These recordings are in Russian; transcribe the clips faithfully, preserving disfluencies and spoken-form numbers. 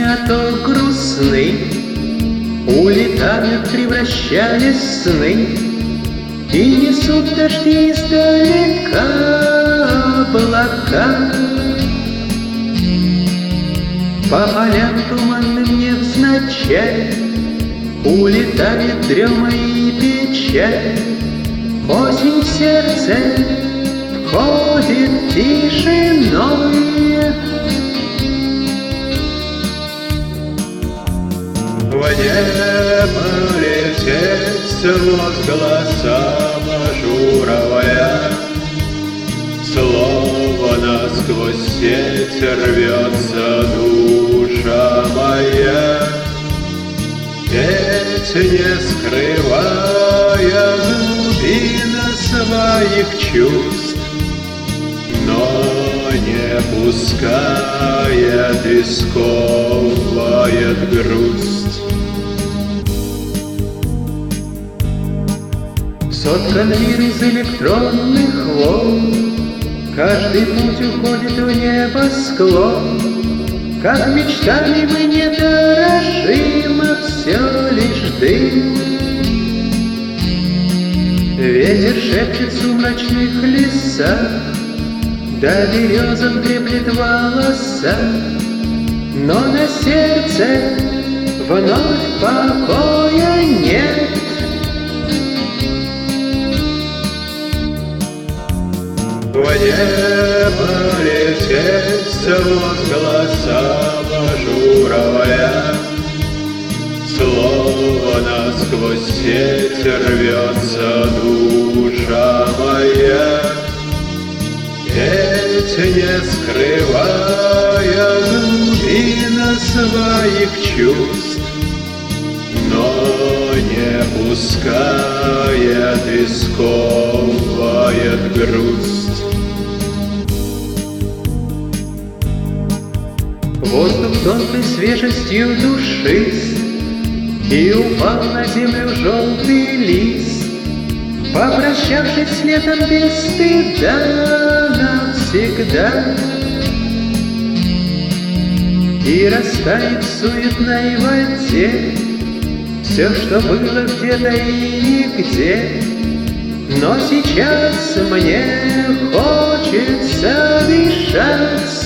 то грустны, улетают, превращаясь в сны, и несут дожди издалека облака. По полям туманным невзначай улетает дрема и печаль. Осень в сердце входит тишиной. В небо летит с возгласом ажуровая, словно сквозь сеть рвется душа моя. Ведь не скрывая глубина своих чувств, но не пускает и сковывает грусть. Соткан мир из электронных волн, каждый путь уходит в небосклон. Как мечтами мы не дорожим, а все лишь дым. Ветер шепчет в сумрачных лесах, да березам треплет волоса, но на сердце вновь покоя нет. В небо летит с возгласом ажуровая, словно сквозь сеть рвется душа моя. Ведь не скрывая глубина своих чувств, но не пускает и сковывает грусть. Воздух тонкой свежестью душист, и упал на землю желтый лист, попрощавшись с летом без стыда навсегда. И растает в суетной воде все, что было где-то и нигде. Но сейчас мне хочется дышать.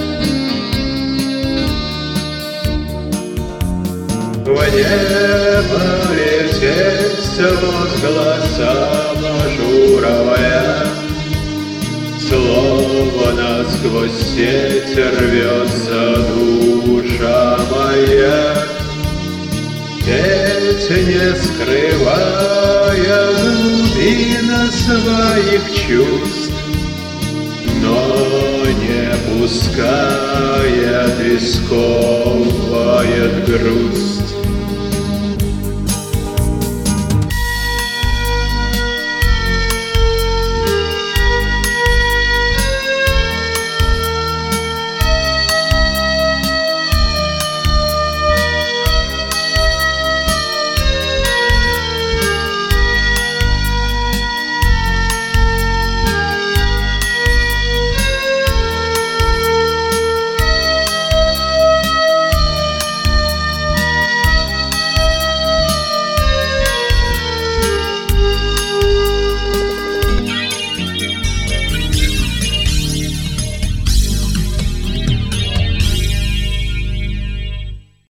В небо летит с возгласом ажуровая, словно сквозь сеть рвется душа моя. Ведь не скрывая глубина своих чувств, но не пускает и сковывает грусть.